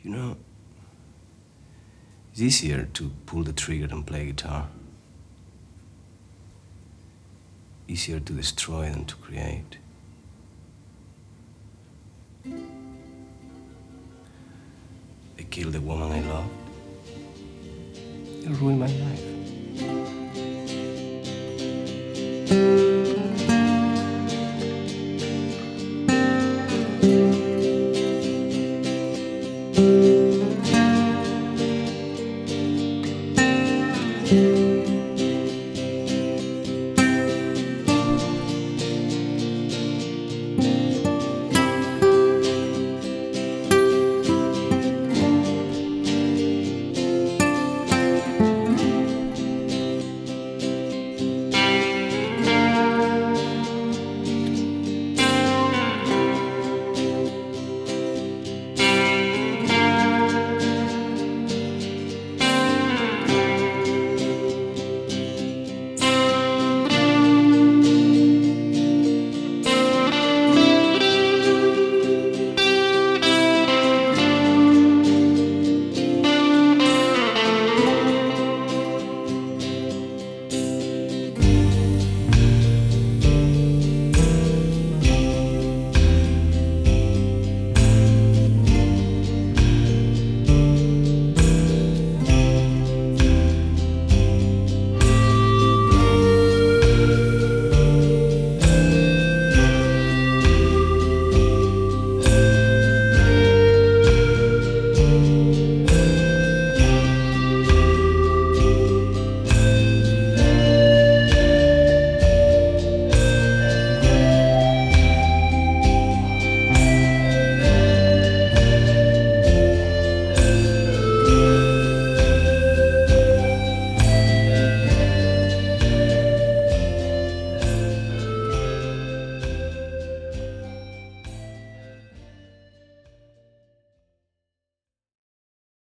You know, it's easier to pull the trigger than play guitar. Easier to destroy than to create. I killed the woman I loved. You ruined my life.